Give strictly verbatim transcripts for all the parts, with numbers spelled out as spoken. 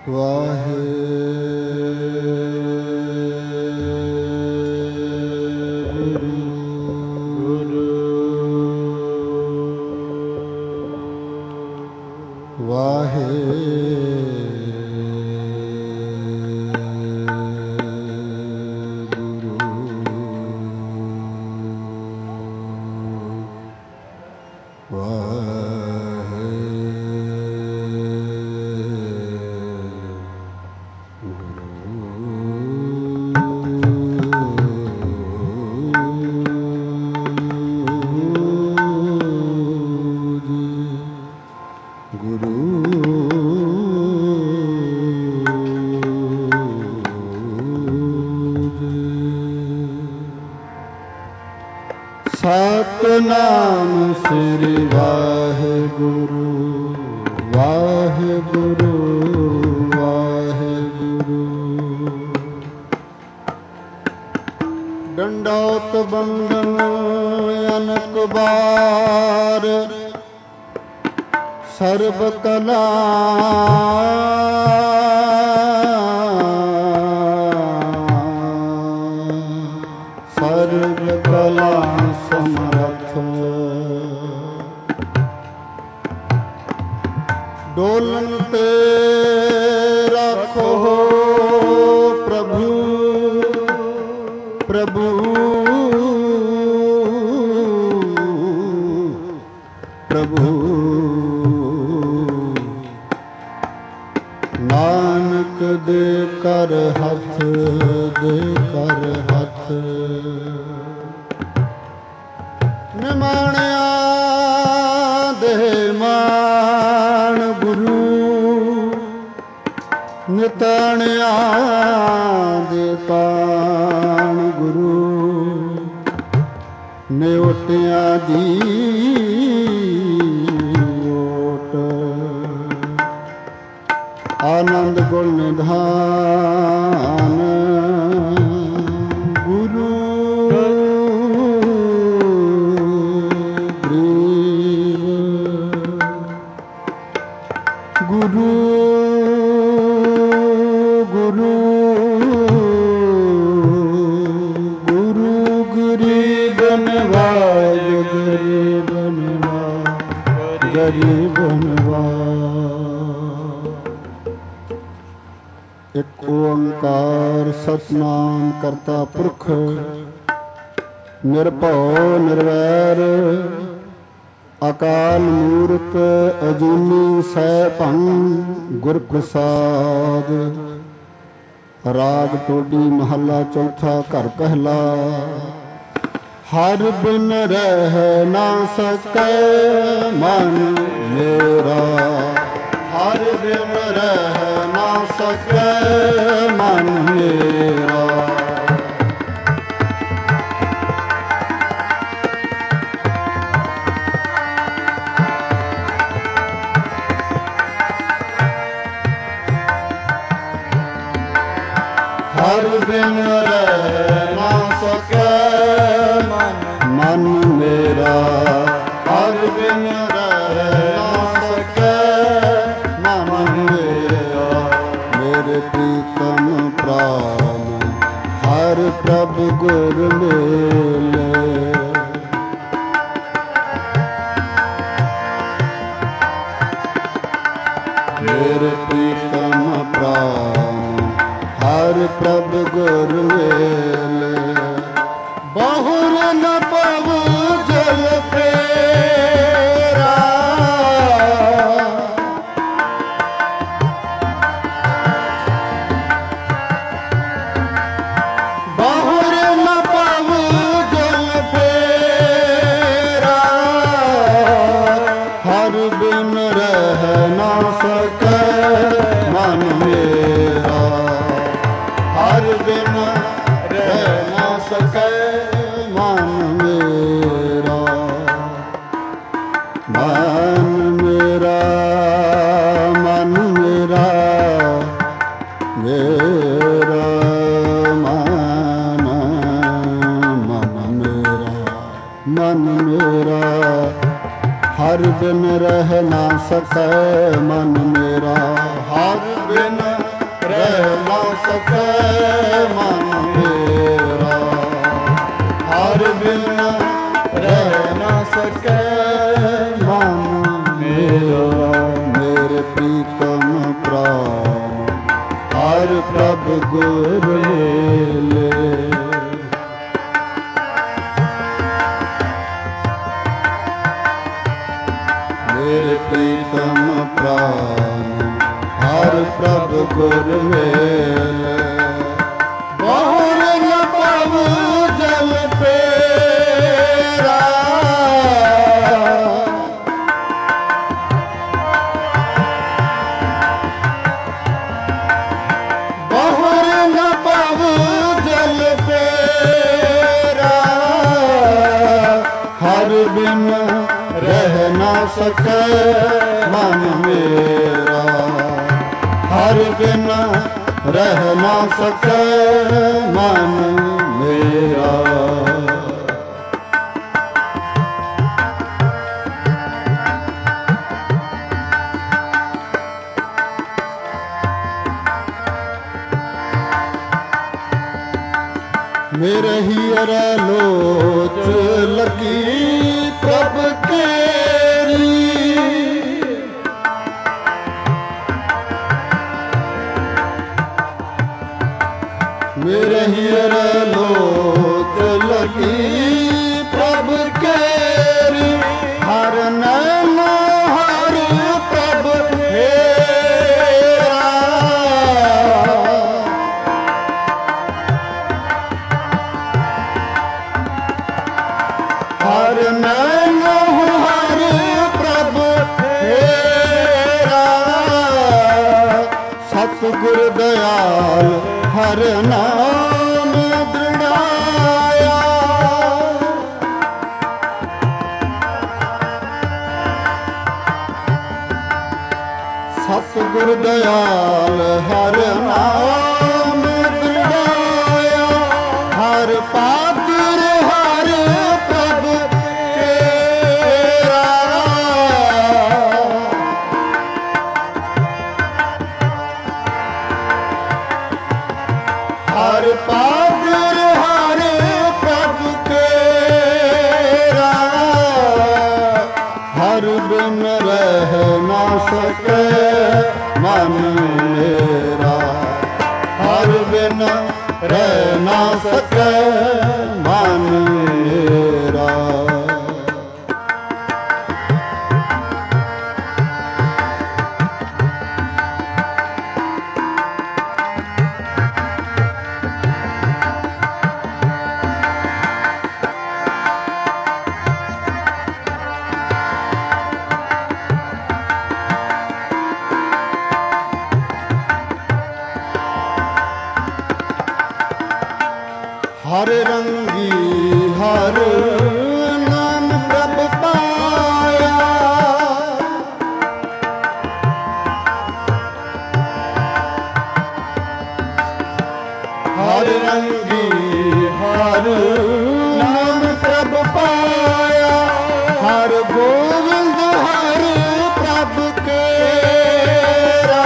ਸਤਿਨਾਮ ਸ੍ਰੀ ਵਾਹਿਗੁਰੂ ਵਾਹਿਗੁਰੂ ਵਾਹਿਗੁਰੂ। ਡੰਡੌਤ ਬੰਦਨ ਅਨਕ ਬਾਰ ਸਰਬ ਕਲਾ ਸਰਬ ਕਲਾ ਸਮਰਥ। ਡੋਲਨ ਤੇ ਰੱਖੋ ਪ੍ਰਭੂ ਪ੍ਰਭੂ ਪ੍ਰਭੂ। ਨਾਨਕ ਦੇ ਕਰ ਹੱਥ ਦੇ ਕਰ ਹੱਥ। ਨਿਮਾਣਿਆ ਦੇ ਮਾਣ ਗੁਰੂ ਨਿਤਾਣਿਆ ਦੇ ਤਾਣ ਗੁਰੂ। ਨਿਉਟਿਆਂ ਦੀ ਓਟ ਆਨੰਦ ਗੁਣ ਨਿਧਾਨ ਗੁਰੂ। ਗੁਰੂ ਗੁਰੂ ਗੁਰੂ ਗਰੀਬ ਨਵਾਜ ਗਰੀਬ ਨਵਾਜ ਗਰੀਬ ਨਵਾਜ। ਇੱਕ ਓੰਕਾਰ ਸਤਿਨਾਮ ਕਰਤਾ ਪੁਰਖ ਨਿਰਭਉ ਨਿਰਵੈਰ ਅਕਾਲ ਮੂਰਤ ਅਜੂਨੀ ਸੈਭੰ ਗੁਰ ਪ੍ਰਸਾਦ। ਰਾਗ ਟੋਡੀ ਮਹੱਲਾ ਚੌਥਾ ਘਰ ਪਹਿਲਾ। ਹਰ ਬਿਨ ਰਹਿ ਨਾ ਸਕੈ ਮਨ ਮੇਰਾ। ਹਰ ਬਿਨ ਰਹਿ ਨਾ ਸਕੈ ਮਨ ਮੇਰਾ। ਹਰ ਬਿਨ ਰਹਿ ਨਾ ਸਕੈ ਮਨ ਮੇਰਾ। ਹਰ ਬਿਨ ਰਹਿ ਨਾ ਸਕੈ ਮਨ ਮੇਰਾ। ਮੇਰੇ ਪ੍ਰੀਤਮ ਪ੍ਰਾਨ ਹਰ ਪ੍ਰਭ ਗੁਰ ਮੇਲੇ। ਮੇਰੇ ਪ੍ਰੀਤਮ ਪ੍ਰਾਨ ਹਰ ਪ੍ਰਭ ਗੁਰ ਮੇਲੇ। ਬਹੁਰ ਨ ਪਵ ਜਲ ਫੇਰਾ। ਬਹੁਰ ਨ ਪਵ ਜਲ ਫੇਰਾ। ਹਰ ਬਿਨ ਰਹਿ ਨਾ ਸਕੈ ਮਨ ਮੇਰਾ। ਹਰ ਬਿਨ ਰਹਿ ਨਾ ਸਕੈ ਮਨ ਮੇਰਾ। ਮਨ ਮੇਰਾ ਮਨ ਮੇਰਾ ਮੇਰਾ ਮਨ ਮਨ ਮੇਰਾ ਮਨ ਮੇਰਾ। ਹਰ ਬਿਨ ਰਹਿ ਨਾ ਸਕੈ ਮਨ ਮੇਰਾ। ਹਰ ਬਿਨ ਸਕੇ ਮਨ ਮੇਰਾ, ਹਰ ਬਿਨ ਰਹਿ ਨਾ ਸਕੇ ਮਨ ਮੇਰਾ। ਮੇਰੇ ਪ੍ਰੀਤਮ ਪ੍ਰਾਨ ਹਰ ਪ੍ਰਭ ਗੁਰ ਮੇਲੇ, ਮੇਰੇ ਪ੍ਰੀਤਮ ਪ੍ਰਾਨ ਹਰ ਪ੍ਰਭ ਗੁਰ ਮੇਲੇ। ਬਹੁਰ ਨ ਪਵ ਜਲ ਪੇਰਾ, ਬਹੁਰ ਨ ਪਵ ਜਲ ਪੇਰਾ, ਹਰ ਬਿਨ ਰਹਿ ਨਾ ਸਕੇ ਮਨ ਮੇਰਾ, ਹਰ ਬਿਨ ਰਹਿ ਨਾ ਸਕੇ ਮਨ ਮੇਰਾ। ਮੇਰੇ ਹੀਰ ਲੋਚ ਲੱਗੀ ਪ੍ਰਭ ਕੇਰੀ, ਮੇਰੇ ਹੀਰ ਲੋਚ ਲੱਗੀ ਪ੍ਰਭ ਕੇਰੀ, ਹਰ ਨੈਣ ਹਰ ਪ੍ਰਭ ਹੇਰਾ, ਹਰ ਨੈਣ ਹਰ ਪ੍ਰਭ ਹੇਰਾ। ਸਤਿਗੁਰ ਦਇਆਲ ਹਰ ਨਾਮ ਦ੍ਰਿੜਾਇਆ, ਸਤਿਗੁਰ ਦਇਆਲ ਹਰ ਨਾਮ ਦ੍ਰਿੜਾਇਆ, ਹਰ ਪਾਤਰ ਹਰ ਪ੍ਰਭ ਕੇਰਾ, ਹਰ ਪਾਤਰ ਹਰ ਪ੍ਰਭ ਕੇਰਾ, ਹਰ ਬਿਨ ਰਹਿ ਨਾ ਸਕੇ ਮਨ ਮੇਰਾ, ਹਰ ਬਿਨ ਰਹਿ ਨਾ ਸਕੇ ਮਨ ਮੇਰਾ। ਹਰ ਰੰਗੀ ਹਰ ਨਾਮ ਪ੍ਰਭ ਪਾਇਆ, ਹਰ ਰੰਗੀ ਹਰ ਨਾਮ ਪ੍ਰਭ ਪਾਇਆ, ਹਰ ਗੋਬਿੰਦ ਹਰ ਪ੍ਰਭ ਕੇਰਾ,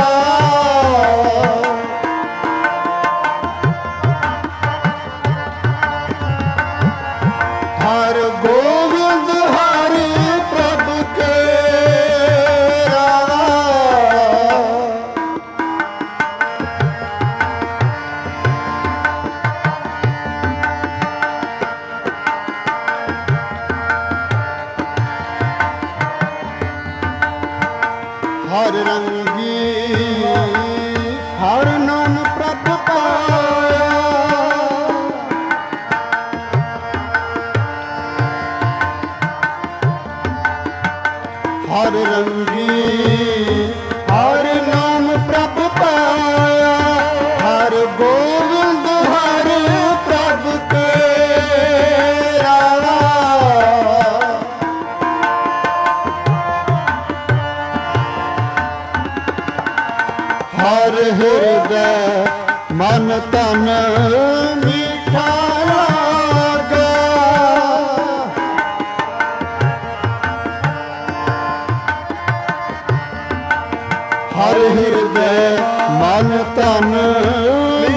ਹਰ ਗੋਬਿੰਦ ਹਰ ਪ੍ਰਭ ਕੇਰਾ, ਹਰ ਰੰਗੀ ਹਰ ਨਾਮ ਪ੍ਰਭ ਪਾਇਆ, ਹਰ ਰੰਗੀ ਹਰ ਨਾਮ ਪ੍ਰਭ ਪਾਇਆ, ਹਰ ਗੋਬਿੰਦ ਹਰ ਪ੍ਰਭ ਕੇਰਾ, ਹਰ ਹਿਰਦੈ ਮਨ ਤਨ ਮੀਠਾ ਲਾਗਾ, ਹਰ ਹਿਰਦੈ ਮਨ ਤਨ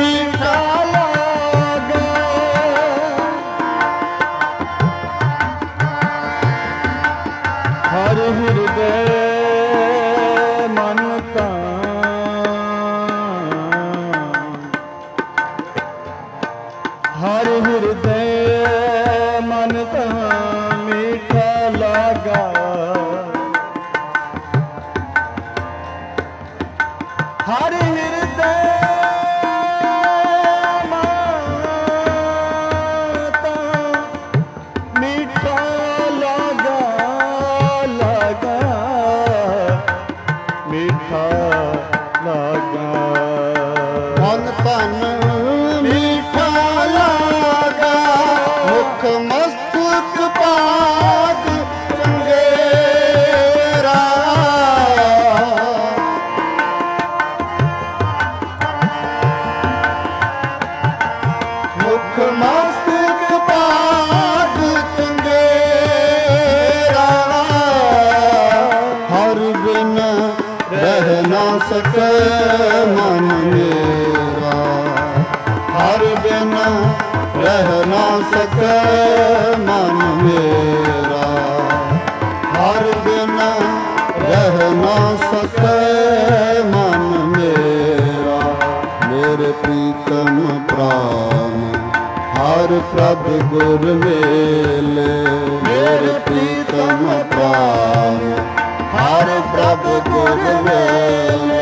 ਸਕੈ ਮਨ ਮੇਰਾ, ਹਰ ਬਿਨ ਰਹਿ ਨਾ ਸਕੈ ਮਨ ਮੇਰਾ, ਹਰ ਬਿਨ ਰਹਿ ਨਾ ਸਕੈ ਮਨ ਮੇਰਾ। ਮੇਰੇ ਪ੍ਰੀਤਮ ਪ੍ਰਾਨ ਹਰ ਪ੍ਰਭ ਗੁਰ ਮੇਲੇ, ਮੇਰੇ ਪ੍ਰੀਤਮ ਪ੍ਰਾਨ ਹਰ ਪ੍ਰਭ ਗੁਰ ਮੇਲੇ।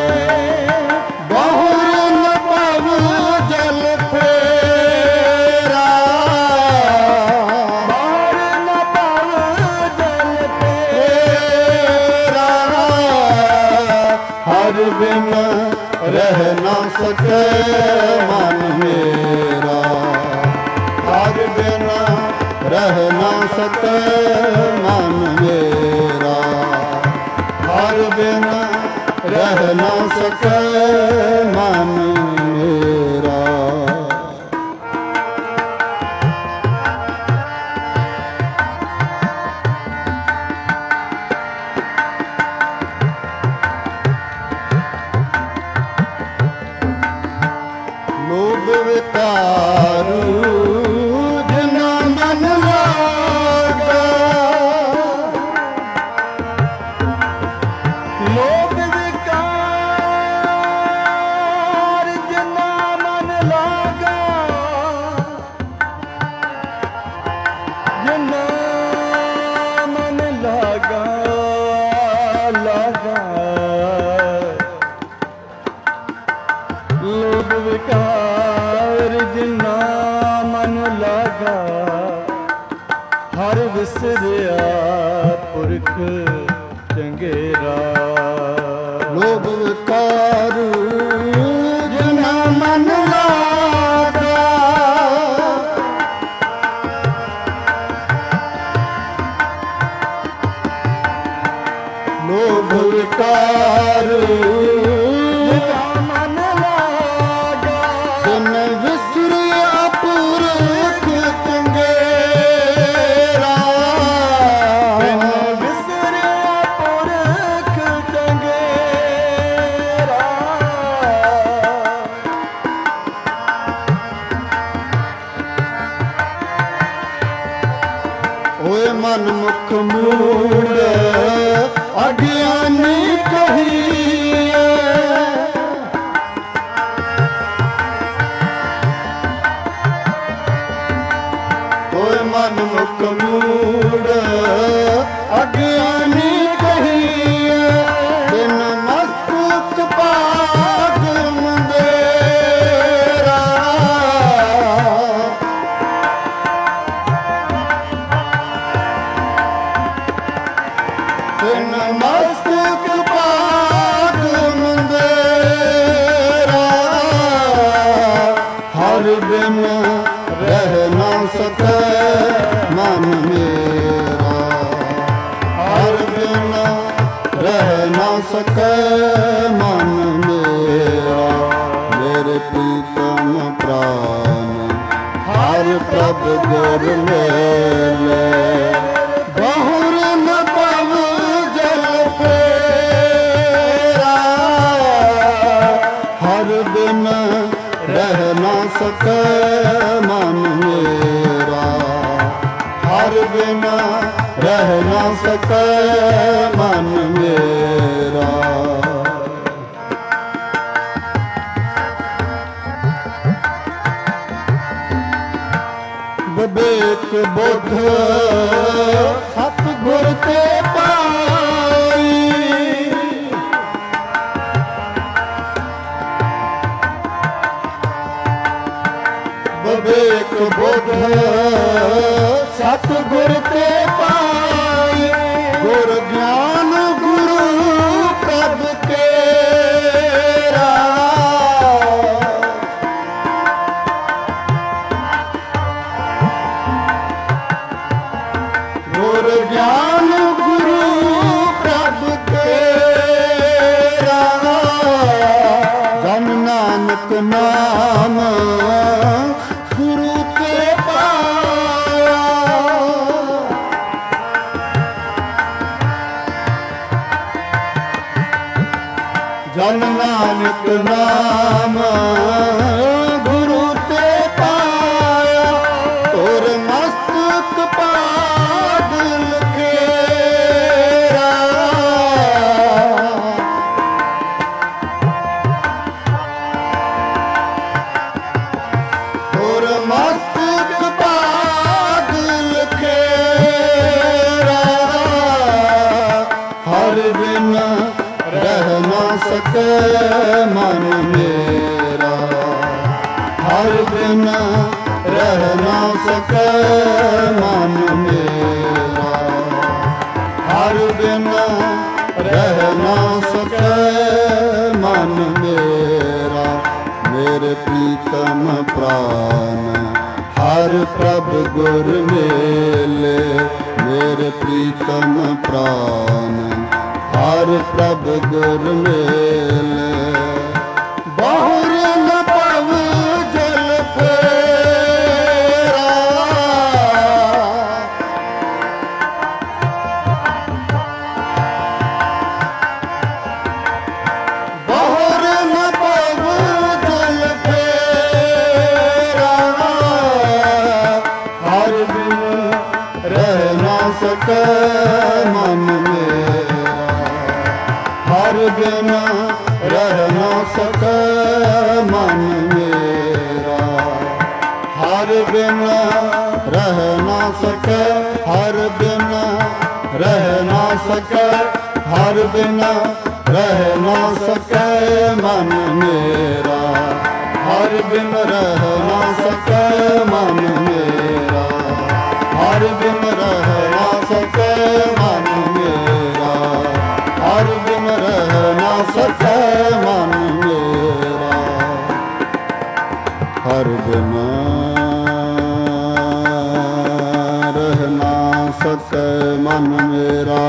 ਬਹੁਰ ਨ ਭਵ ਜਲ ਫੇਰਾ, ਬਹੁਰ ਨ ਭਵ ਜਲ ਫੇਰਾ, ਹਰ ਬਿਨ ਰਹਿ ਨਾ ਸਕੈ ਮਨ ਮੇਰਾ, ਹਰ ਬਿਨ ਰਹਿ ਨਾ ਸਕੈ ਮਨ ਮੇਰਾ, ਹਰ ਬਿਨ ਰਹਿ ਨਾ ਸਕੈ ਮਨ ਮੇਰਾ। ਲੋਭ ਵਿਕਾਰੂ ਜਿਨਾ ਮਨ ਲਾਗਾ, ਲੋਭ ਵਿਕਾਰ ਜਿਨਾ ਮਨ ਲਾਗਾ, ਜਿਨਾ ਮਨ ਲਾਗਾ ਲਾਗਾ। ਲੋਭ ਵਿਕਾਰ ਜਿਨਾ ਮਨ ਲਾਗਾ, ਹਰ ਵਿਸਰਿਆ ਪੁਰਖ ਚੰਗੇਰਾ। ਲੋਭ ਵਿਕਾਰ ਜਿਨਾ ਮਨ ਲਾਗਾ, ਲੋਭ ਵਿਕਾਰ ਜਿਨਾ ਮਨ ਲਾਗਾ, ਜਿਨ ਵਿਸਰਿਆ ਪੁਰਖ ਚੰਗੇਰਾ, ਜਿਨ ਵਿਸਰਿਆ ਪੁਰਖ ਚੰਗੇਰਾ। ਓਏ ਮਨ ਮੁਖ ਮੂੜ ਅਗਿਆਨੀ ਕਹੀਏ, ਓਏ ਮਨ ਮੁਖ ਮੂੜ ਅਗਿਆਨੀ ਕਹੀਏ, ਬਿਨ ਮਸਤਕ ਪਾਗ ਮੰਦੇਰਾ। ਬਿਨ ਮਸਤਕ ਪਾਗ ਮੰਦੇਰਾ, ਹਰ ਬਿਨ ਰਹਿ ਨਾ ਸਕੈ ਮਨ ਮੇਰਾ, ਹਰ ਬਿਨ ਰਹਿ ਨਾ ਸਕੈ ਮਨ ਮੇਰਾ। ਮੇਰੇ ਪ੍ਰੀਤਮ ਪ੍ਰਾਨ ਹਰ ਪ੍ਰਭ ਗੁਰ ਮੇਲੇ, ਬਹੁਰ ਨ ਭਵ ਜਲ ਫੇਰਾ, ਹਰ ਬਿਨ ਰਹਿ ਨਾ ਸਕੈ ਮਨ ਮੇਰਾ, ਹਰ ਬਿਨ ਰਹਿ ਨਾ ਸਕੈ ਮਨ ਮੇਰਾ। ਵਿਵੇਕ ਬੁੱਧ ਸਤਿਗੁਰ ਤੇ ਪਾਈ, ਵਿਵੇਕ ਬੁੱਧ ਸਤਿਗੁਰ ਤੇ ਪਾਏ, ਗੁਰ ਗਿਆਨ ਗੁਰੂ ਪ੍ਰਭ ਤੇਰਾ। ਗੁਰ ਗਿਆਨ ਗੁਰੂ ਪ੍ਰਭ ਤੇਰਾ, ਜਨ ਨਾਨਕ ਨਾਮ ਗੁਰੂ ਤੇ ਪਾਇਆ। ਜਨ ਨਾਨਕ ਨਾਮ ਗੁਰੂ ਤੇ ਪਾਇਆ, ਤੁਰ ਮਸਤਕ ਪਾਗਲ ਕੇਰਾ। ਤੁਰ ਮਸਤਕ ਪਾਗਲ ਕੇਰਾ, ਹਰ ਬਿਨ ਰਹਿ ਨਾ ਸਕੈ ਮਨ ਮੇਰਾ। ਹਰ ਬਿਨ ਰਹਿ ਨਾ ਸਕੈ ਮਨ ਮੇਰਾ। ਹਰ ਬਿਨ ਰਹਿ ਨਾ ਸਕੈ ਮਨ ਮੇਰਾ। ਮੇਰੇ ਪ੍ਰੀਤਮ ਪ੍ਰਾਨ ਹਰ ਪ੍ਰਭ ਗੁਰ ਮੇਲੇ। ਮੇਰੇ ਪ੍ਰੀਤਮ ਪ੍ਰਾਨ ਹਰ ਪ੍ਰਭ ਗੁਰ ਮੇਲੇ। ਬਹੁਰ ਨ ਭਵ ਜਲ ਫੇਰਾ, ਬਹੁਰ ਨ ਭਵ ਜਲ ਫੇਰਾ, ਹਰ ਬਿਨ ਰਹਿ ਨਾ ਸਕੈ ਮਨ ਮੇਰਾ। ਹਰ ਬਿਨ ਰਹਿ ਨਾ ਸਕੈ ਮਨ ਮੇਰਾ। ਹਰ ਬਿਨ ਰਹਿ ਨਾ ਸਕੈ, ਹਰ ਬਿਨ ਰਹਿ ਨਾ ਸਕੈ, ਹਰ ਬਿਨ ਰਹਿ ਨਾ ਸਕੈ ਮਨ ਮੇਰਾ। ਹਰ ਬਿਨ ਰਹਿ ਨਾ ਸਕੈ ਮਨ ਮੇਰਾ। ਹਰ ਬਿਨ ਰਹਿ ਨਾ ਸਕੈ ਮਨ ਮੇਰਾ। ਹਰ ਬਿਨ ਰਹਿ ਨਾ ਸਕੈ ਮਨ ਮੇਰਾ। ਹਰ ਬਿਨ ਰਹਿ ਨਾ ਸਕੈ ਮਨ ਮੇਰਾ।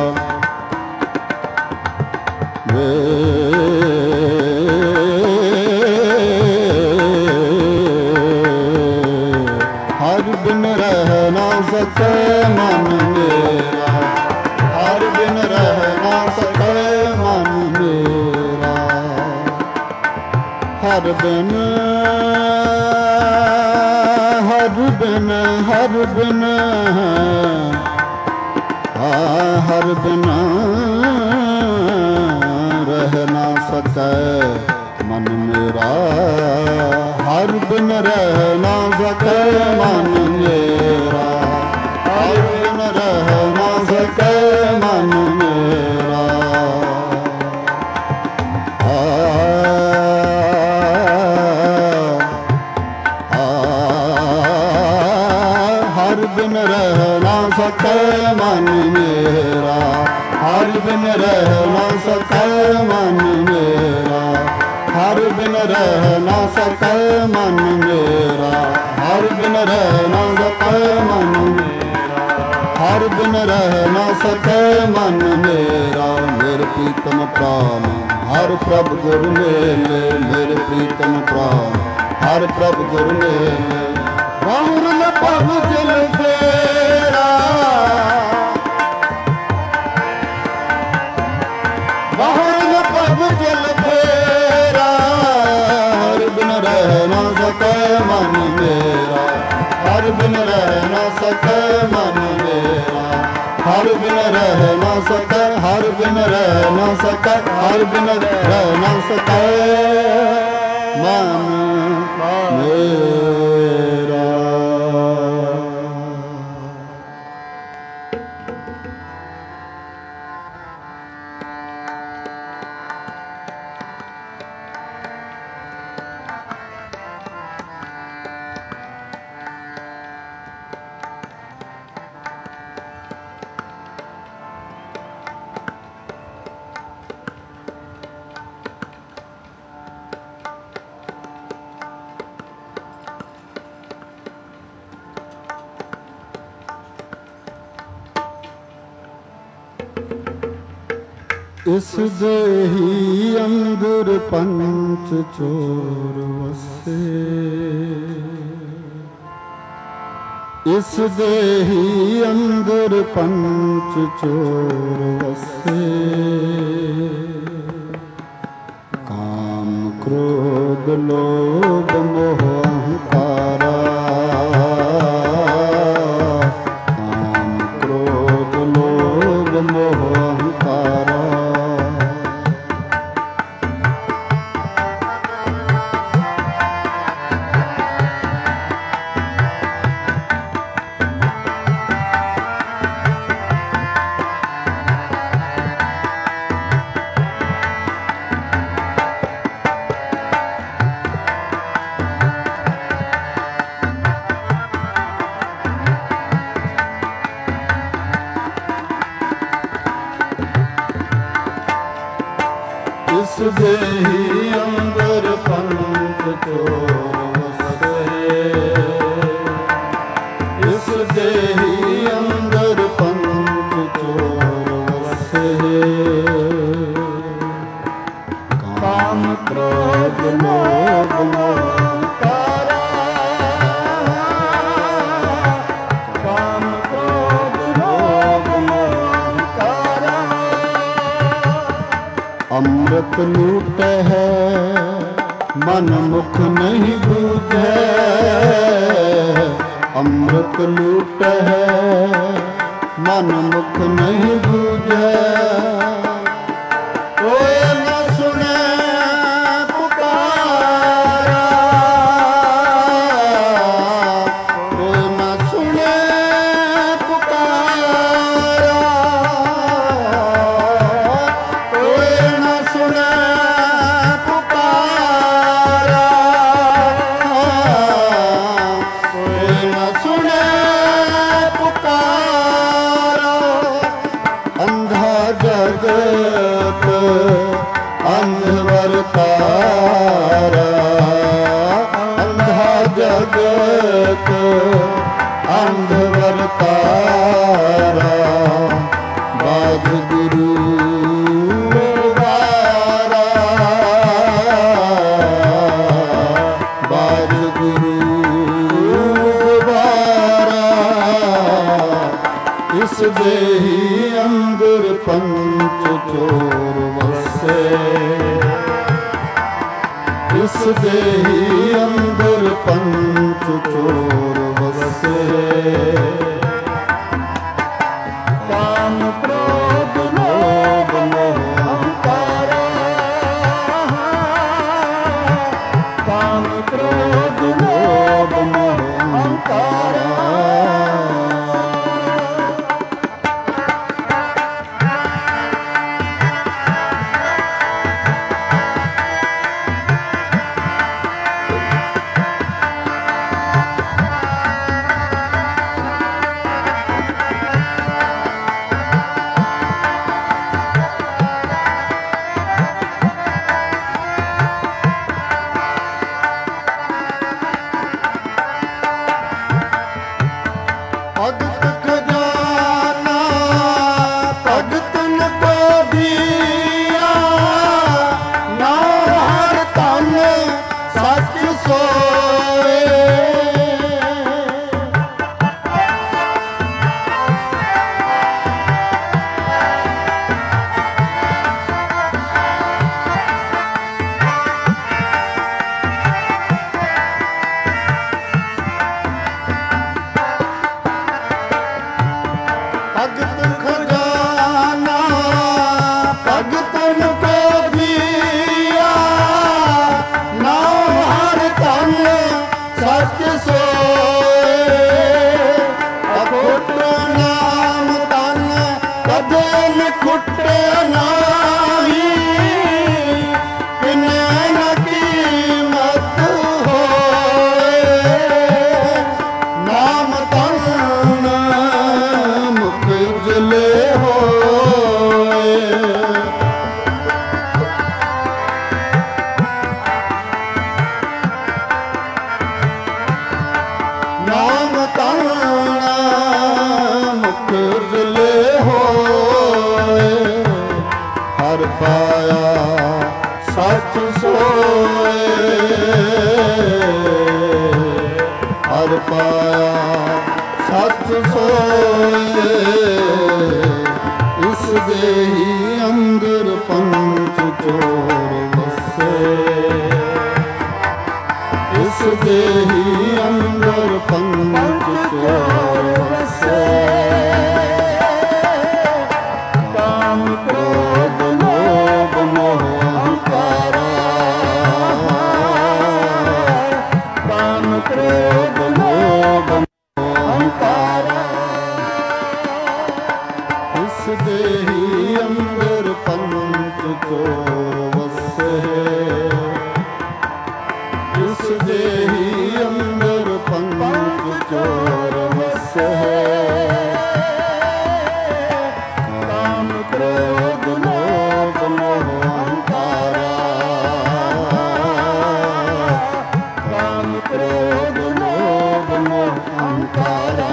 ਹਰ ਬਿਨ ਰਹਿ ਨਾ ਸਕੈ ਮਨ ਮੇਰਾ। ਹਰ ਬਿਨ ਰਹਿ ਨਾ ਸਕੈ ਮਨ ਮੇਰਾ। ਹਰ ਬਿਨ ਹਰ ਬਿਨ ਹਰ ਬਿਨ ਹਰ ਬਿਨ ਰਹਿ ਨਾ ਸਕੈ ਮਨ ਮੇਰਾ। ਹਰ ਬਿਨ ਰਹਿ ਨਾ ਸਕੈ ਮਨ ਮੇਰਾ। ਹਰ ਬਿਨ ਰਹਿ ਨਾ ਸਕੈ ਮਨ ਮੇਰਾ। ਹਰ ਬਿਨ ਰਹਿ ਨਾ ਸਕੈ ਮਨ ਮੇਰਾ। ਹਰ ਬਿਨ ਰਹਿ ਨਾ ਸਕੈ ਮਨ ਮੇਰਾ। ਹਰ ਬਿਨ ਰਹਿ ਨਾ ਸਕੈ ਮਨ ਮੇਰਾ। ਹਰ ਬਿਨ ਰਹਿ ਨਾ ਸਕੈ ਮਨ ਮੇਰਾ। ਹਰ ਬਿਨ ਰਹਿ ਨਾ ਸਕੈ ਮਨ ਮੇਰਾ। ਮੇਰੇ ਪ੍ਰੀਤਮ ਪ੍ਰਾਨ ਹਰ ਪ੍ਰਭ ਗੁਰ ਮੇਲੇ। ਮੇਰੇ ਪ੍ਰੀਤਮ ਪ੍ਰਾਨ ਹਰ ਪ੍ਰਭ ਗੁਰ ਮੇਲੇ। ਬਹੁਰ ਨ ਭਵ ਜਲ ਫੇਰਾ, ਬਹੁਰ ਨ ਭਵ ਜਲ ਫੇਰਾ। ਹਰ ਬਿਨ ਰਹਿ ਨਾ ਸਕੈ ਮਨ ਮੇਰਾ। ਹਰ ਬਿਨ ਰਹਿ ਨਾ ਸਕੈ ਮਨ ਮੇਰਾ। ਹਰ ਬਿਨ ਰਹਿ ਨਾ ਸਕੈ, ਹਰ ਬਿਨ ਰਹਿ ਨਾ ਸਕੈ, ਹਰ ਬਿਨ ਰਹਿ ਨਾ ਸਕੈ ਮਨ ਮੇਰਾ। ਇਸ ਦੇਹੀ ਅੰਦਰ ਪੰਚ ਚੋਰ ਵਸੇ, ਇਸ ਦੇਹੀ ਅੰਦਰ ਪੰਚ ਚੋਰ ਵਸੇ। ਕਾਮ ਕ੍ਰੋਧ ਲੋਭ ਮੋਹ ਅਹੰਕਾਰਾ, ਕਾਮ ਕ੍ਰੋਧ ਲੋਭ ਮੋਹ ਅਹੰਕਾਰਾ। ਇਸ ਦੇਹੀ ਅੰਦਰ ਪੰਚ ਚੋਰ ਵਸੇ, ਇਸ ਦੇਹੀ ਅੰਦਰ ਪੰਚ ਚੋਰ ਵਸੇ। ਕਾਮ ਕ੍ਰੋਧ ਲੋਭ ਮੋਹ ਅਹੰਕਾਰਾ, ਕਾਮ ਕ੍ਰੋਧ ਲੋਭ ਮੋਹ ਅਹੰਕਾਰਾ। ਅੰਮ੍ਰਿਤ ਲੂਟੈ ਮਨ ਮੁਖ ਨਹੀਂ ਬੂਝੈ, ਅੰਮ੍ਰਿਤ ਲੂਟੈ ਮਨ ਮੁਖ ਨਹੀਂ ਬੂਝੈ। ਕੋਈ ਨਾ ਸੁਣੈ ਪੁਕਾਰਾ, ਕੋਈ ਨਾ ਸੁਣੈ ਪੁਕਾਰਾ, ਕੋਈ ਨਾ ਸੁਣੈ ਪੁਕਾਰਾ, ਕੋਈ ਨਾ ਸੁਣੈ ਪੁਕਾਰਾ। ਅੰਧਾ ਜਗਤ ਅੰਧ ਵਰਤਾਰਾ, ਅੰਧਾ ਜਗਤ ਅੰਧ ਵਰਤਾਰਾ। ਵਾਹਿਗੁਰੂ ਵਾਰਾ, ਵਾਹਿਗੁਰੂ ਵਾਰਾ। ਇਸ ਦੇਹੀ ਅੰਦਰ ਪੰਚ ਚੋਰ ਵਸੇ, ਇਸ ਦੇਹੀ ਅੰਦਰ ਪੰਚ ਚੋਰ ਵਸੇ। ਕਾਮ ਕ੍ਰੋਧ ਲੋਭ ਮੋਹ ਅਹੰਕਾਰਾ, ਕਾਮ ਕ੍ਰੋਧ ਲੋਭ ਮੋਹ ਅਹੰਕਾਰਾ। ਭਗਤ ਖਜ਼ਾਨਾ ਭਗਤਨ ਕੋ ਦੀਆ, ਨਾਮ ਹਰ ਧਨ ਸੱਚ ਸੋਏ। ਭਗਤ ਖਜ਼ਾਨਾ ਭਗਤਨ ਕੋ ਦੀਆ, ਨਾਮ ਹਰ ਧਨ ਸੱਚ ਸੋਏ। ਅਖੁੱਟ ਨਾਮ ਧਨ ਕਦੇ ਨ ਖੁੱਟੇ ਨਾਹੀ, ਬਿਨੈ ਨ ਕੀਮਤ ਹੋਏ। ਨਾਮ ਧਨ ਮੁਖ ਉਜਲੇ ਹੋਏ। ਨਾਮ ਧਨ ਮੁਖ ਉਜਲੇ ਹੋਏ। ਹਰ ਪਾਇਆ ਸੱਚ ਸੋਏ ਹਰ ਪਾਇਆ ਸੱਚ ਸੋਏ ਇਸ ਦੇ ਹੀ ਅੰਦਰ ਪੰਚ ਚੋਰ ਵਸੇ ਇਸ ਦੇ ਹੀ ਅੰਦਰ ਪੰਚ ਚੋਰ ਵਸੇ ਕਾਮ ਕ੍ਰੋਧ ਲੋਭ ਮੋਹ ਅਹੰਕਾਰਾ ਕਾਮ ਕ੍ਰੋਧ ਲੋਭ ਮੋਹ ਅਹੰਕਾਰਾ ਇਸ ਦੇ ਹੀ ਅੰਦਰ ਪੰਚ ਚੋਰ ਵਸੇ ਇਸ ਦੇ ਹੀ ਅੰਦਰ ਪੰਚ ਚੋਰ ਵਸੇ ਕਾਮ ਕ੍ਰੋਧ ਲੋਭ ਮੋਹ ਅਹੰਕਾਰਾ ਕਾਮ ਕ੍ਰੋਧ ਲੋਭ ਮੋਹ ਅਹੰਕਾਰਾ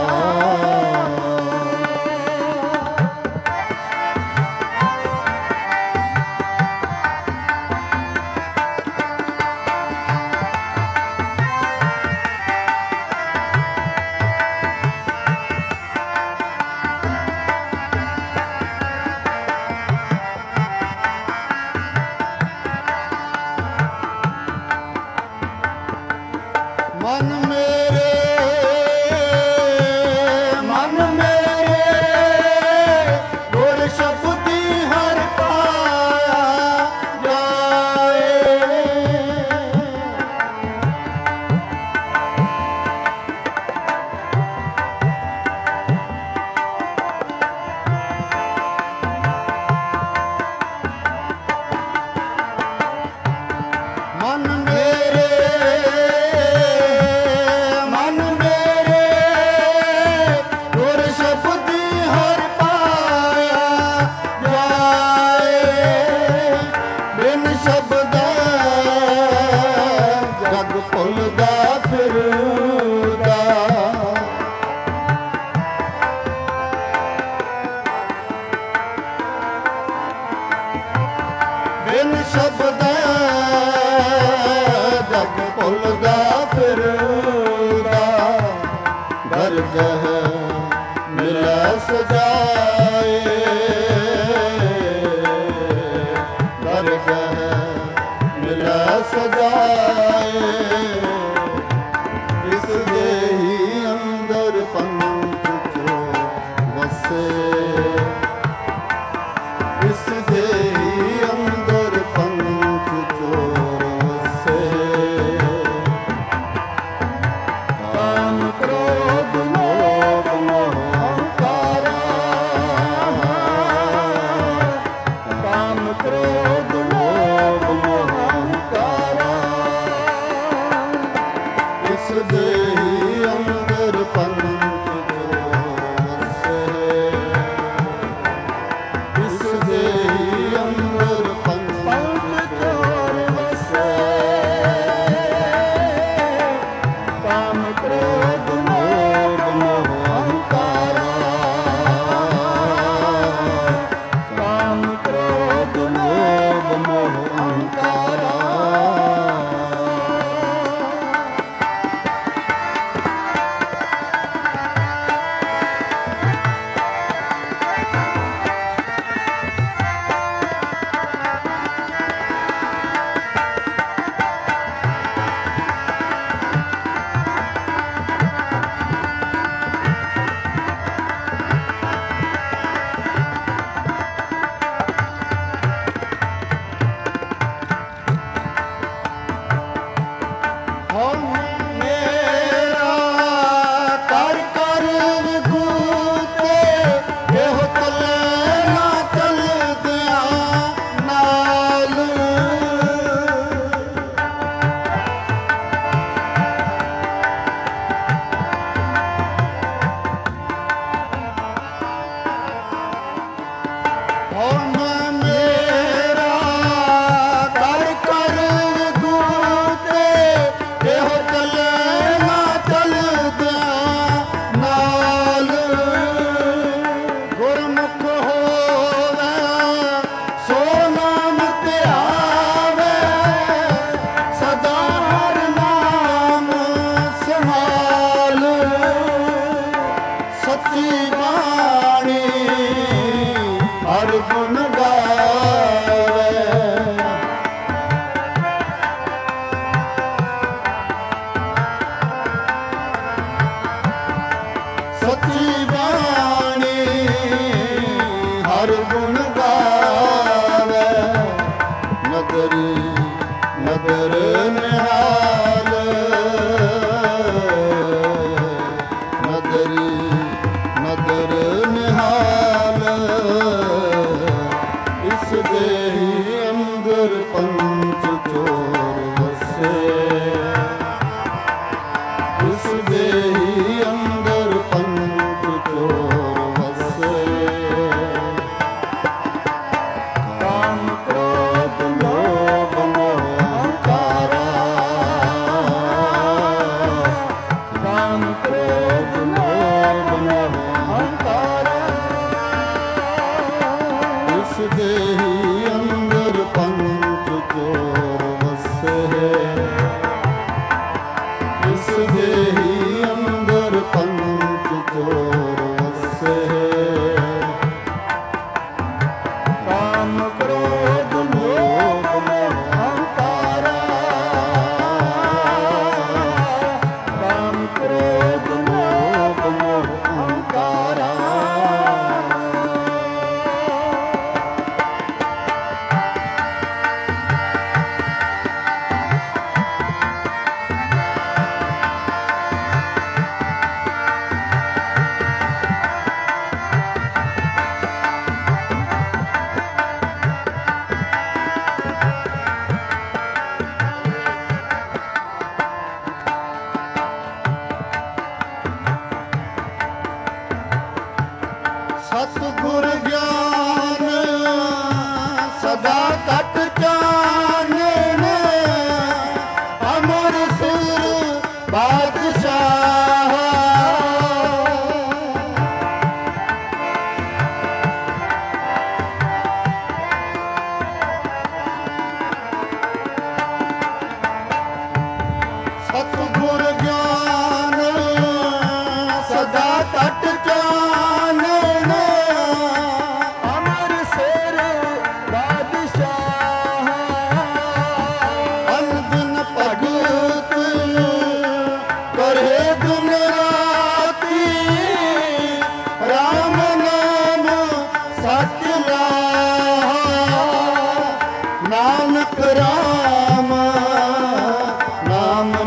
ਮਨ ਮੇਰੇ ਮਨ ਮੇਰੇ ਗੁਰ ਸ਼ਬਦੀ ਹਰ ਪਾਇਆ ਜਾਏ ਮਨ ਮੇਰੇ ਭੁੱਲਦਾ ਫਿਰਦਾ ਬਿਨ ਸ਼ਬਦਾਂ ਜਗ ਭੁੱਲਦਾ ਫਿਰਦਾ ਦਰਗਹ ਮਿਲੈ ਸਜਾਏ ਦਰਗਹ ਮਿਲੈ ਸਜਾਏ ਇਸ ਦੇ ਹੀ ਅੰਦਰ ਪੰਚ ਚੋਰ ਵਸੇ ਇਸ ਦੇ ਹੀ ਅੰਦਰ ਪੰਚ ਚੋਰ ਵਸੇ ਕਾਮ ਕ੍ਰੋਧ ਲੋਭ ਮੋਹ ਅਹੰਕਾਰਾ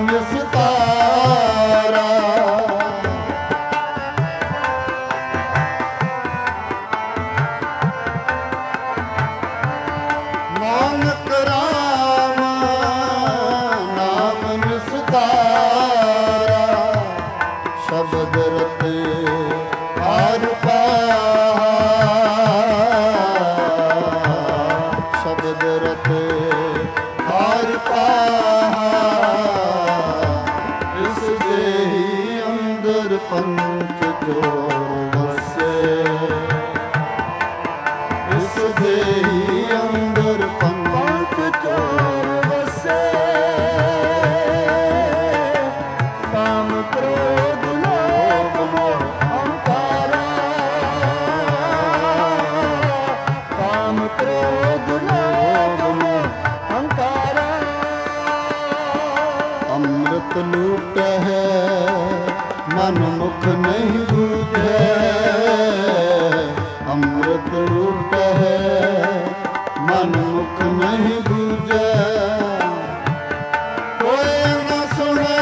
ਨਿਸਤਾਰਾ। ਨਾਨਕ ਰਾਮ ਨਾਮ ਨਿਸਤਾਰਾ। ਸ਼ਬਦ ਰਤੇ ਹਰ ਪਾਇਆ। ਸ਼ਬਦ ਰਤੇ ਹਰ ਪਾਇਆ। ਇਸ ਦੇਹੀ ਅੰਦਰ ਪੰਚ ਚੋਰ ਵਸੇ। ਇਸ ਦੇਹੀ ਅੰਦਰ ਪੰਚ ਚੋਰ ਵਸੇ। ਕਾਮ ਕ੍ਰੋਧ ਲੋਭ ਮੋਹ ਅਹੰਕਾਰਾ। ਕਾਮ ਕ੍ਰੋਧ ਲੋਭ ਮੋਹ ਅਹੰਕਾਰਾ। ਅੰਮ੍ਰਿਤ ਲੂਟਹਿ ਮਨ ਮੁਖ ਨਹੀਂ ਬੂਝੈ। ਅੰਮ੍ਰਿਤ ਲੂਟਹਿ ਮਨ ਮੁਖ ਨਹੀਂ ਬੂਝੈ। ਕੋਈ ਨ ਸੁਣੈ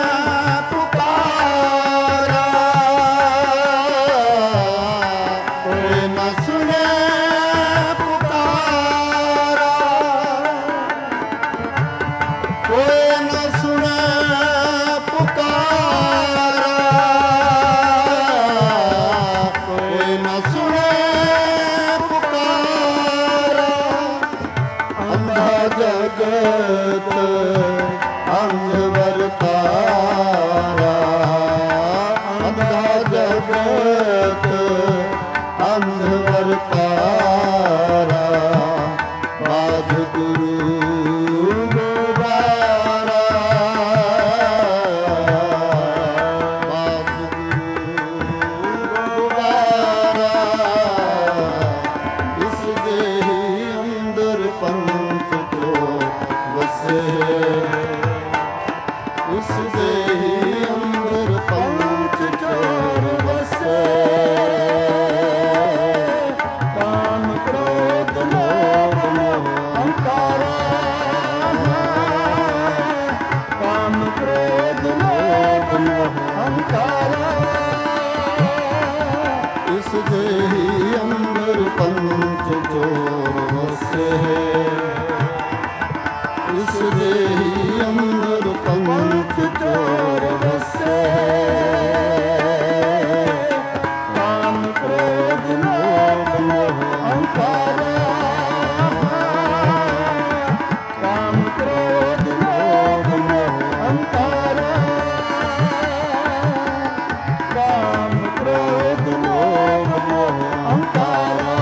ਪੁਕਾਰਾ। ਕੋਈ ਨ ਸੁਣੈ ਪੁਕਾਰਾ। ਕੋਈ ਨ ਸੁਣੈ ਪੁਕਾਰਾ। ਕੋਈ ਨ ਸੁਣੈ ਪੁਕਾਰਾ। ਅੰਧਾ ਜਗਤ ਅੰਧ ਵਰਤਾਰਾ। ਅੰਧਾ ਜਗਤ ਅੰਧ ਵਰਤਾਰਾ। ਬਾਧ ਗੁਰੂ ਗੋਬਾਰਾ। ਬਾਧ ਗੁਰੂ ਗੋਬਾਰਾ। ਇਸ ਦੇਹੀ ਅੰਦਰ ਪੰਚ ਚੋਰ ਵਸੇ। ਇਸ ਦੇਹੀ ਅੰਦਰ ਪੰਚ ਚੋਰ ਵਸੇ। ਕਾਮ ਕ੍ਰੋਧ ਲੋਭ ਮੋਹ ਅਹੰਕਾਰਾ। ਕਾਮ ਕ੍ਰੋਧ ਲੋਭ ਮੋਹ ਅਹੰਕਾਰਾ। ਇਸ ਦੇਹੀ ਅੰਦਰ ਪੰਚ ਚੋਰ ਵਸੇ। ਇਸ ਦੇਹੀ ਅੰਦਰ ਪੰਚ ਚੋਰ ਵਸੇ। ਕਾਮ ਕ੍ਰੋਧ ਲੋਭ ਮੋਹ ਅਹੰਕਾਰਾ। ਕਾਮ ਕ੍ਰੋਧ ਲੋਭ ਮੋਹ ਅਹੰਕਾਰਾ। ਕਾਮ ਕ੍ਰੋਧ ਲੋਭ ਮੋਹ ਅਹੰਕਾਰਾ।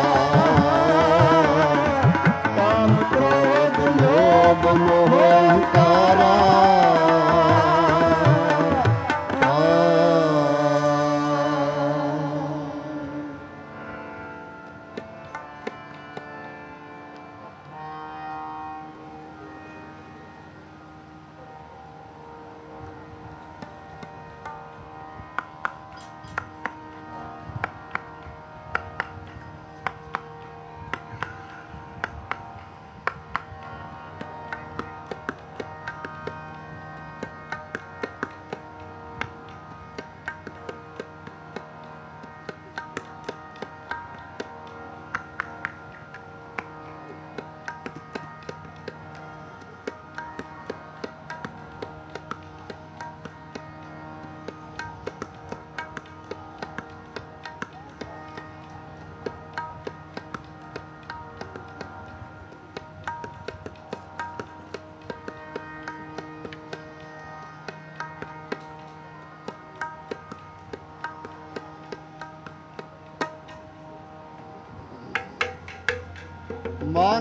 ਕਾਮ ਕ੍ਰੋਧ ਲੋਭ ਮੋਹ ਅਹੰਕਾਰਾ। ਮਨ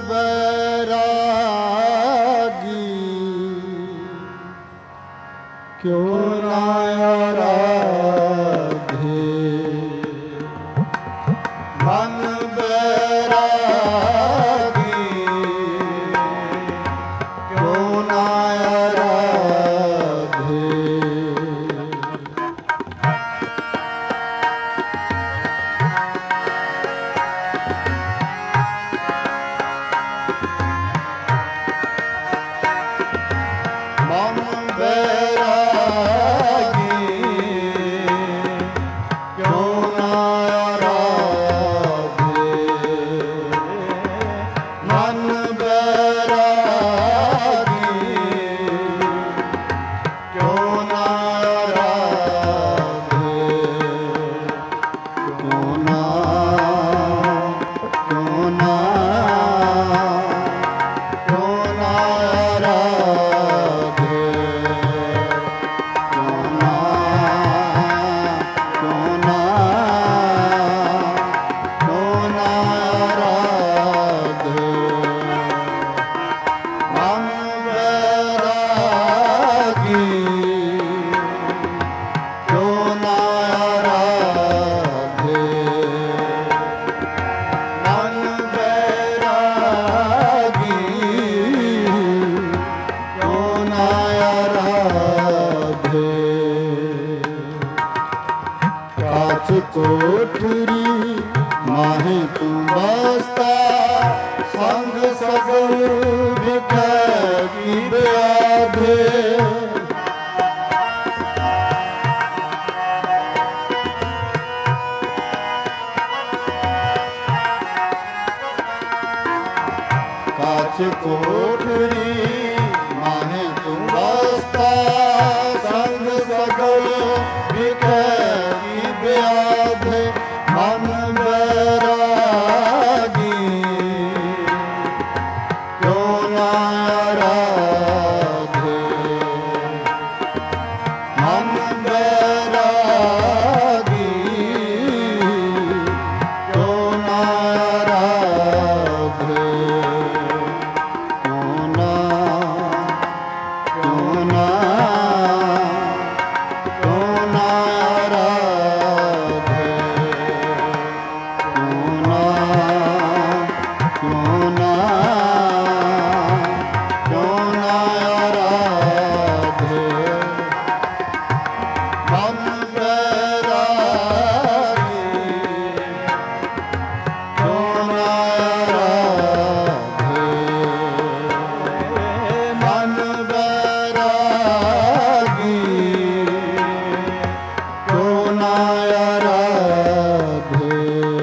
ਬੈਰਾਗੀ ਕਿਉ ਨਾ ਆਰਾਧੇ। ਮਨ ਬੈਰਾਗੀ ਕਿਉ ਨਾ ਆਰਾਧੇ। ਮਨ ਬੈਰਾਗੀ ਕਿਉਂ ਨਾ ਆਰਾਧੇ ਮਨ ਬੈਰਾਗੀ ਕਿਉਂ ਨਾ ਆਰਾਧੇ ਕਿਉਂ ਨਾ ਕਿਉਂ ਨਾ ਕਿਉਂ ਨਾ ਆਰਾਧੇ ਕਿਉਂ ਨਾ ਕਿਉਂ ਨਾ ਕਿਉਂ ਨਾ ਆਰਾਧੇ ਮਨ ਬੈਰਾਗੀ ਕਿਉਂ ਨਾ ਆਰਾਧੇ ਮਨ ਬੈਰਾਗੀ ਕਿਉਂ ਨਾ ਆਰਾਧੇ ਕਾਚ ਕੋਠਰੀ ਮਾਹੇ ਤੂੰ ਬਸਤਾ ਸੰਗ ਸਗਲ ਵਿਖੇ ਕੀ ਬਿਆਧੇ काच कोठरी माहे तू बसता संग सगल विखे की ब्याधे मन बैरागी क्यों ना आराधे मन बैरागी क्यों ना आराधे क्यों ना क्यों ना क्यों ना आराधे क्यों ना क्यों ना क्यों ना आराधे मन बैरागी क्यों ना आराधे मन बैरागी क्यों ना आराधे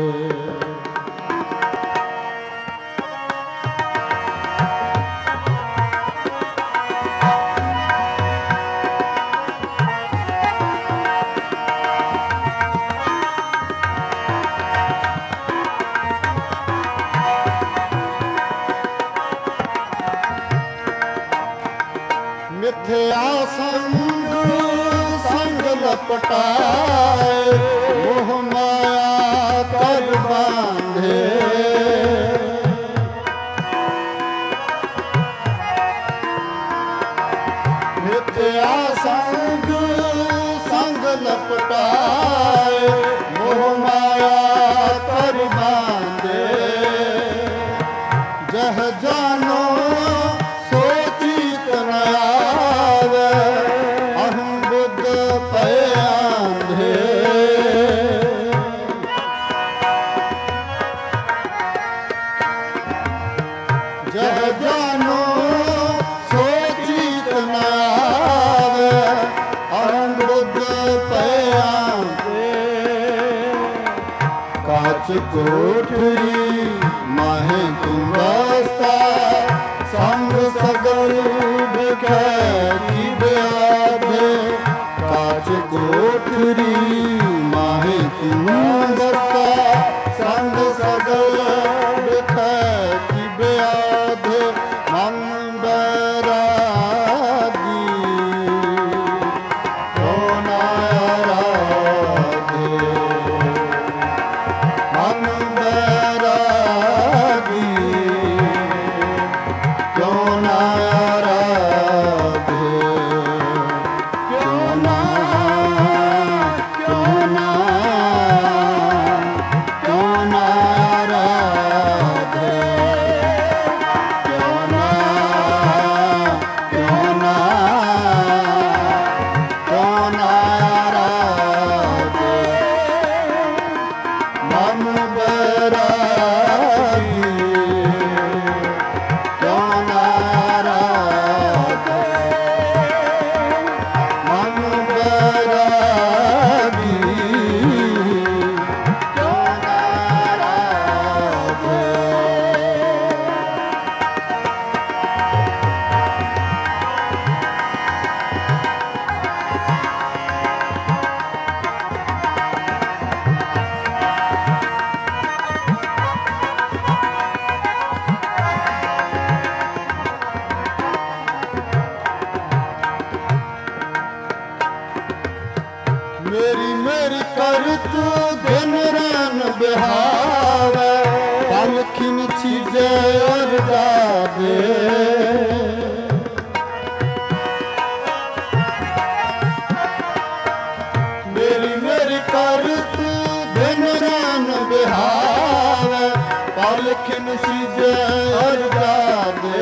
मिथ्या संग संग लपटाए मोह माया कर बांधे मिथ्या संग संग लपटाए मोह माया कर बांधे जह जानो सोचित न आवे अहं बुद्ध पए आंधे जह जानो सोचित न आवे अहं बुद्ध पए आंधे काच कोठरी माहे तुम बसता संग सगल बिखे की ब्याधे काच कोठरी माहे तुम बसता संग सगल बिखे की ब्याधे मन बैरागी क्यों ना आराधे मन बैरागी क्यों ना आराधे ਜਾਦੇ। ਮੇਰੀ ਮੇਰੀ ਕਰਤ ਦਿਨ ਰਾਨ ਬਿਹਾਵੇ, ਪਲਖਨ ਸੀਜੇ ਅਰ ਜਾਦੇ।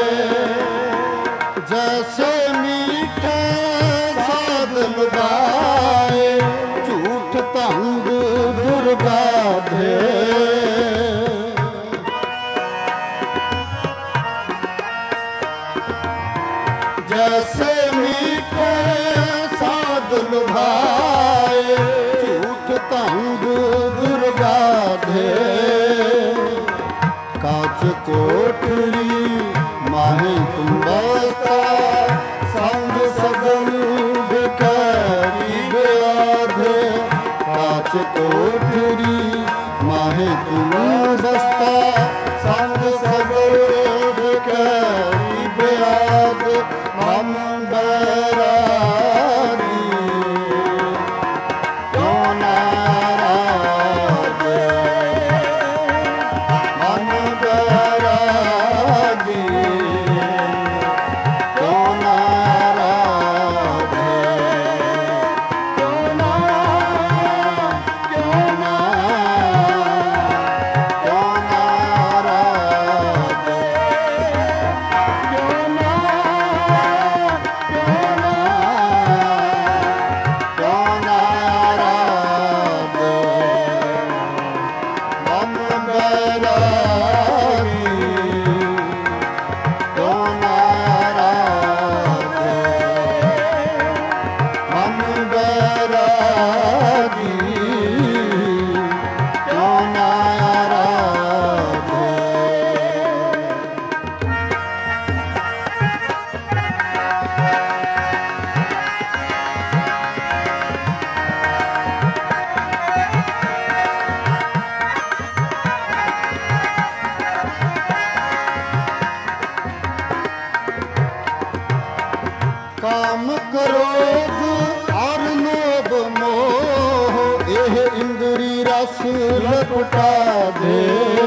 ਜੈਸੇ ਮੀਠੇ ਸਾਧ ਲੁਭਾਏ, ਝੂਠ ਭੰਗ ਦੁਰਗਾਧੇ। जैसे मीठे साध लुभाए, झूठ भंग दुर्गाधे। काच कोठरी माहे कुंभस्ता, संग सगल बिखरी ब्याधे। काच कोठरी माहे कुंभस्ता, संग सगल बिखरी ब्याध। मन बैरागी क्यों नारागे, मन बैरागी क्यों नारागे, क्यों ना क्यों ना क्यों नारागे, क्यों ना काम क्रोध और लोभ मोह, एह इंद्री रस लपटा दे।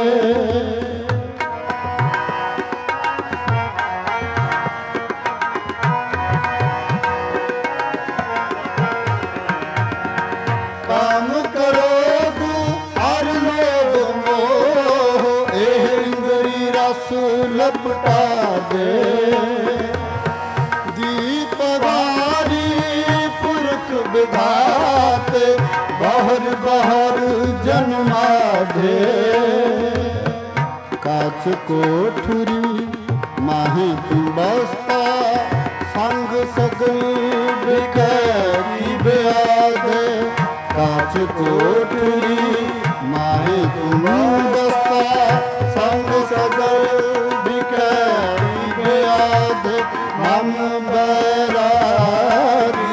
काम क्रोध और लोभ मोह, एह इंद्री रस लपटा दे। विधाते बहर बहर जन्माधे। काच कोठरी माहे कुंभस्ता, संग सगल बिखरी ब्याधे। काच कोठरी माहे कुंभस्ता, संग सगल बिखरी ब्याधे। मन बैरागी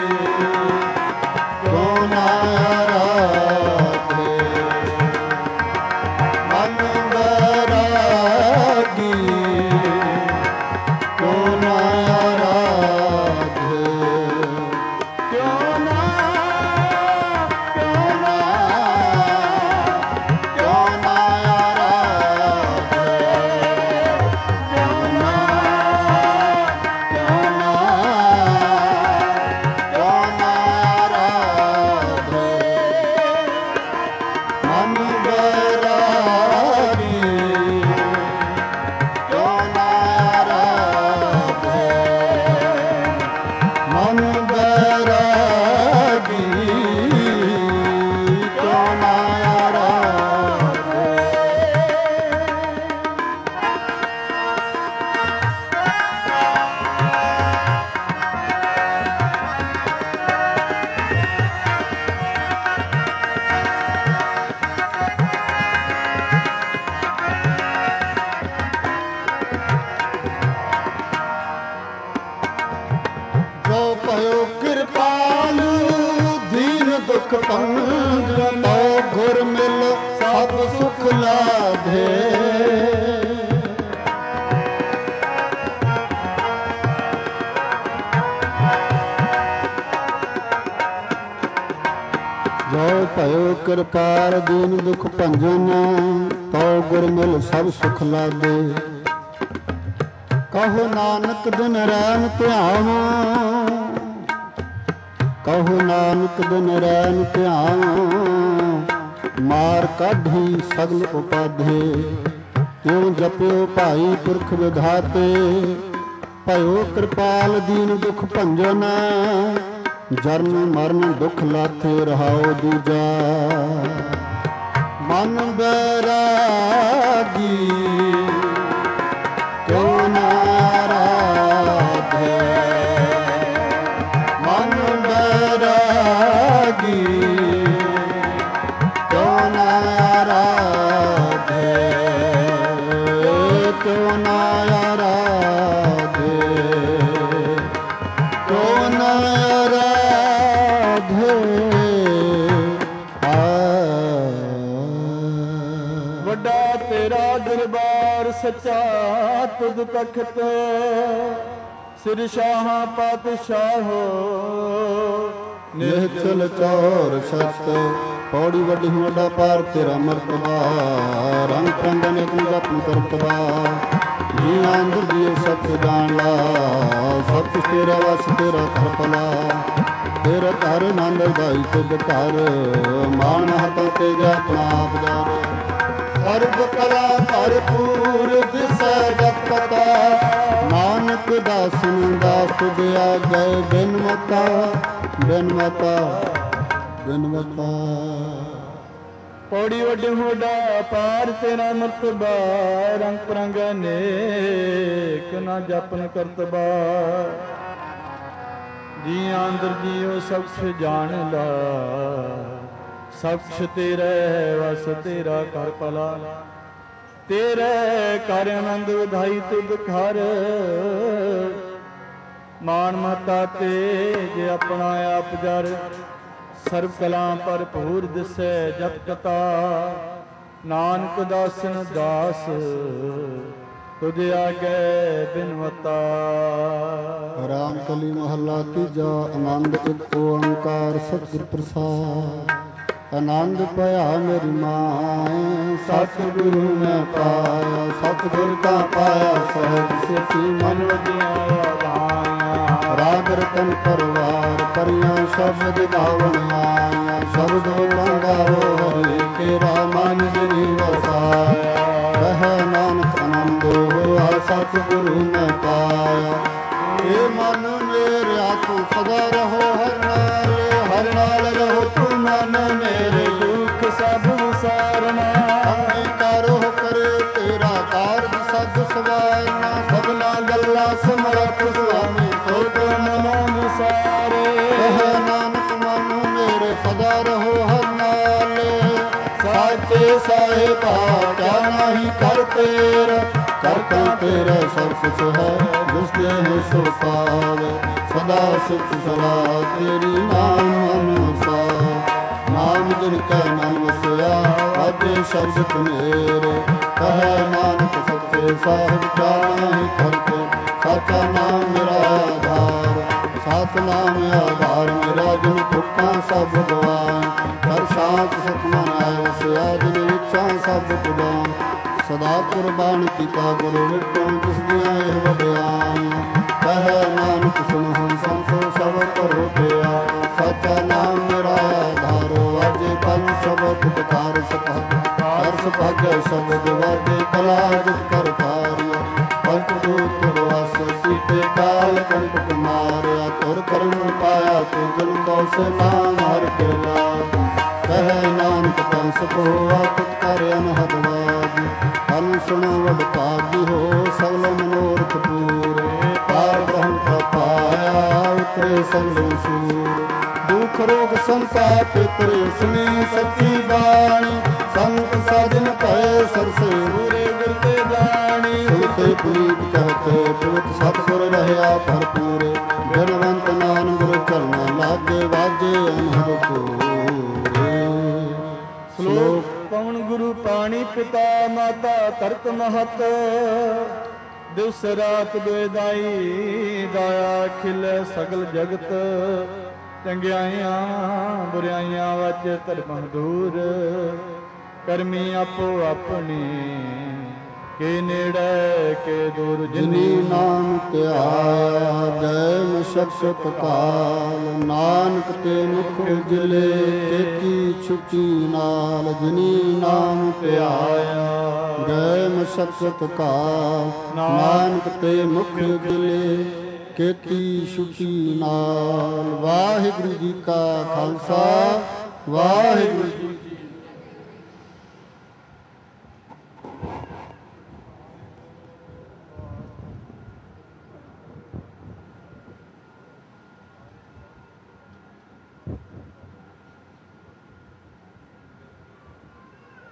दुख पंग तो गुर मिल सब सुख लाधे। जो भयो कृपाल दीन दुख भंजन तो ਬਹੁ ਗੁਰ ਮਿਲ ਸਭ ਸੁਖ ਲਾਗੇ। ਕਹੋ ਨਾਨਕ ਦਿਨ ਰੈਨ ਧਿਆਨ, ਕਹੋ ਨਾਨਕ ਦਿਨ ਰੈਨ ਧਿਆਨ, ਮਾਰ ਕਾਢੀ ਸਗਲ ਉਪਾਧੇ। ਕਿਉ ਜਪਿਓ ਭਾਈ ਪੁਰਖ ਵਿਧਾਤੇ, ਭਇਓ ਕਿਰਪਾਲ ਦੀਨ ਦੁਖ ਭੰਜਨ। ਜਨਮ ਮਰਨ ਦੁਖ ਲਾਥੇ ਰਹਾਓ ਦੂਜਾ, ਮਨ ਬੈਰਾਗੀ ਕਿਉ ਨਾ ਆਰਾਧੇ। ਮਨ ਬੈਰਾਗੀ ਕਿਉ ਨਾ ਆਰਾਧੇ, ਕਿਉ ਨਾ ਆਰਾਧੇ, ਕਿਉ ਨਾ ਆਰਾਧੇ। ਵੱਡਾ ਤੇਰਾ ਦਰਬਾਰ ਸੱਚਾ ਤੁਧ ਤਖਤ, ਸਿਰ ਸ਼ਾਹਾਂ ਪਾਤਸ਼ਾਹੋ ਨਿਹਚਲ ਚੌਰ ਸਤ। ਪੌੜੀ ਵੱਡੀ ਵੱਡਾ ਪਾਰ ਤੇਰਾ ਮਰਤਬਾ, ਰੰਗ ਰੰਗ ਅਨੇਕ ਜਪਨ ਕਰਤਬਾ। ਜੀ ਆਂਦਰ ਜੀਓ ਸਤ ਜਾਣ ਲਾ, ਸਭ ਕੁਛ ਤੇਰਾ ਵਸ ਤੇਰਾ ਘਰ ਭਲਾ। ਤੇਰਾ ਘਰ ਆਨੰਦ ਦਾਈ ਤੁਧ ਘਰ, ਮਾਣ ਹਤਾ ਤੇ ਆਪਣਾ ਆਪ ਜਾਰ। ਸਰਬ ਕਲਾ ਭਰਪੂਰ ਦਿਸੈ ਜਪ ਪਤਾ, ਨਾਨਕ ਦਾਸਨ ਦਾਸ ਤੁਧ ਆਗੈ। ਬਿਨ ਮਤਾ ਬਿਨ ਮਤਾ ਬਿਨ ਮਤਾ। ਪੌੜੀ ਵੱਡੀ ਹੋਡਾ ਪਾਰ ਤੇਰਾ ਮਰਤਬਾ, ਰੰਗ ਪ੍ਰੰਗ ਅਨੇਕ ਨਾ ਜਪਨ ਕਰਤਬਾ। ਜੀ ਆਂਦਰ ਜੀਓ ਸਭ ਕੁਛ ਜਾਣ ਲਾ, ਸਭ ਕੁਛ ਤੇਰੇ ਵਸ ਤੇਰਾ ਘਰ ਭਲਾ। ਤੇਰੇ ਕਰ ਆਨੰਦ ਵਧਾਈ ਤੁਧ ਘਰ, ਮਾਨ ਮਹਤਾ ਤੇ ਜੇ ਆਪਣਾ ਆਪ ਜਰ। ਸਰਬ ਕਲਾ ਭਰਪੂਰ ਦਿਸੈ ਜਪ ਕਤਾ, ਨਾਨਕ ਦਾਸਨ ਦਾਸ ਤੁਧ ਆਗੈ ਬਿਨ ਮਤਾ। ਰਾਮ ਕਲੀ ਮਹੱਲਾ ਤੀਜਾ। ਆਨੰਦ ਇੱਕ ਓੰਕਾਰ ਸਤਿਗੁਰ ਪ੍ਰਸਾਦ। ਆਨੰਦ ਭਇਆ ਮੇਰੀ ਮਾਏ, ਸਤਿਗੁਰੂ ਮੈਂ ਪਾਇਆ। ਸਤਿਗੁਰ ਤਾਂ ਪਾਇਆ ਸਹਿਜ ਸਿੱਖੀ, ਮਨ ਵਜੀਆਂ ਆਧਾਈਆਂ। ਰਾਗ ਰਤਨ ਪਰਵਾਰ ਪਰੀਆਂ ਸ਼ਬਦ ਗਾਵਣ ਆਈਆਂ। ਸ਼ਬਦ ਗਾਵੋ ਹਰਿ ਕੇਰਾ ਮਨ ਜਿਨੀ ਵਸਾਇਆ। ਕਹਿ ਨਾਨਕ ਆਨੰਦ ਹੋਆ ਸਤਿਗੁਰੂ ਮੈਂ ਪਾਇਆ। ਇਹ ਮਨ ਮੇਰਿਆ ਤੂੰ ਸਦਾ ਰਹੋ ਹਰ ਨਾਲ, ਹਰ ਨਾਲ ਰਹੋ ਤੂੰ ਮਨ ਮੇਰੇ। ਦੁੱਖ ਸਭ ਵਿਸਾਰਨਾ, ਅੰਗੀਕਾਰੋ ਕਰੇ ਤੇਰਾ ਕਾਰਜ ਸਦ ਸਵਾਰਨਾ। ਸਭਨਾ ਗੱਲਾਂ ਸਮਰੱਥ ਸੁਆਮੀ, ਸੋ ਤੋ ਮਨੋ ਵਿਸਾਰੇ। ਕਹਿ ਨਾਨਕ ਮਨ ਮੇਰੇ ਸਦਾ ਰਹੋ ਹਰ ਨਾਲ, ਸਾਚੇ ਸਾਹਿਬਾ ਕਿਆ ਨਾਹੀ ਕਰ ਤੇਰਾ। ਕਰਤਾ ਤੇਰਾ ਸਭ ਕੁਛ ਹੈ, ਜਿਸ ਦੇ ਸੋ ਪਾਵੇ। ਸਦਾ ਸਿੱਖ ਸਦਾ ਤੇਰੀ ਨਾਮ ਅਨੁਸਾਰ। ਨਾਮ ਜਿਨ ਕੈ ਮਨ ਵਸਿਆ, ਆਦੇ ਸ਼ਬਦ ਮੇਰੇ। ਕਹਿ ਨਾਨਕ ਸੱਚੇ ਸਾਹਿਬ ਕਿਆ ਨਾਹੀ ਕਰਤੇ। ਸਾਚਾ ਨਾਮ ਮੇਰਾ ਆਧਾਰ, ਸਤ ਨਾਮ ਆਧਾਰ ਮੇਰਾ। ਜਿਨ ਭੁੱਖਾਂ ਸਭ ਗਵਾਏ, ਕਰ ਸਾਚ ਸਤਮਨ ਆਇ ਵਸਿਆ। ਜਿਨ ਇੱਛਾ ਸਭ ਪੁਜਾਨ, ਸਦਾ ਕੁਰਬਾਨ ਕੀਤਾ ਗੁਰੂ ਵਿਟੋ। ਜਿਸ ਦੀਆਂ ਇਹ ਵਡਿਆਈਆਂ, ਕਹਿ ਨਾਨਕ ਸੁਣ ਹੁਣ ਸੰਸੋ ਸਭ ਕਰੋ ਪਿਆ। ਸਾਚਾ ਨਾਮ ਮੇਰਾ ਆਧਾਰੋ, ਅਜੇ ਪਲ ਸ਼ਬਦ ਪੁਕਾਰ ਸਭਾ। ਕਰ ਸੁਭਾਗਿ ਸ਼ਬਦ ਵਾਜੇ, ਕਲਾ ਜਿਤ ਕਰ ਪਾਰਿਆ। ਪੰਚ ਦੂਤ ਵਾਸ ਸੀਤੇ, ਕਾਲ ਕੰਟਕ ਮਾਰਿਆ। ਤੁਰ ਕਰਮ ਪਾਇਆ ਤੇ ਜਨ ਕੋ ਸੇ ਨਾਮ ਹਰਿ ਕੇ ਲਾਗ। ਕਹਿ ਨਾਨਕ ਤਨ ਸੁਖ ਹੋਆ ਤੁਧ ਕਰ ਅਨਹਦ ਵਾਜ। ਅਨ ਸੁਣੋ ਵਡ ਭਾਗੀ ਹੋ, ਸਗਲ ਮਨੋਰਥ ਪੂਰੇ। ਪਾਰ ਬ੍ਰਹਮ ਕਾ ਪਾਇਆ, ਉਤਰੇ ਸਗਲ ਸੂਰ। ਦੁਖ ਰੋਗ ਸੰਤਾਪ ਤੇਰੇ ਸੁਣੀ ਸੱਚੀ ਬਾਣੀ। ਸੰਤ ਸਾਜਨ ਭਏ ਸਰਸੇ, ਪੂਰੇ ਗੁਰ ਤੇ ਜਾਣੀ। ਸੁਰਤੇ ਪੁਨੀਤ ਕਹਤੇ ਪੁਰਤ, ਸਤਿਗੁਰ ਰਹਿਆ ਭਰਪੂਰੇ। ਬਿਨਵੰਤ ਨਾਨਕ ਗੁਰ ਚਰਨਾ ਲਾਗੇ, ਵਾਜੇ ਅਨਹਦ ਪੂਰੇ। ਸ਼ਲੋਕ ਪਵਨ ਗੁਰੂ ਪਾਣੀ ਪਿਤਾ, ਮਾਤਾ ਧਰਤ ਮਹਤ। ਦਿਵਸ ਰਾਤ ਦੁਇ ਦਾਈ, ਦਾਇਆ ਖਿਲੇ ਸਗਲ ਜਗਤ। ਚੰਗਿਆਈਆਂ ਬੁਰਾਈਆਂ ਵਚ ਧਰਮ ਦੂਰ, ਕਰਮੀ ਆਪੋ ਆਪਣੇ, ਕੇ ਨੇੜੇ ਕੇ ਦੂਰ। ਜਿਨੀ ਨਾਮ ਧਿਆਇਆ ਜੈ ਮਸ਼ਕਤ ਕਾਲ, ਨਾਨਕ ਤੇ ਮੁਖ ਉਜਲੇ ਤੇਤੀ ਛੁਟੀ ਨਾਲ। ਜਿਨੀ ਨਾਮ ਧਿਆਇਆ ਜੈ ਮਸ਼ਕਤ ਕਾਲ, ਨਾਨਕ ਤੇ ਮੁਖ ਉਜਲੇ ਕੇਤੀ ਛੁਟੀ ਨਾਲ। ਵਾਹਿਗੁਰੂ ਜੀ ਕਾ ਖਾਲਸਾ, ਵਾਹਿਗੁਰੂ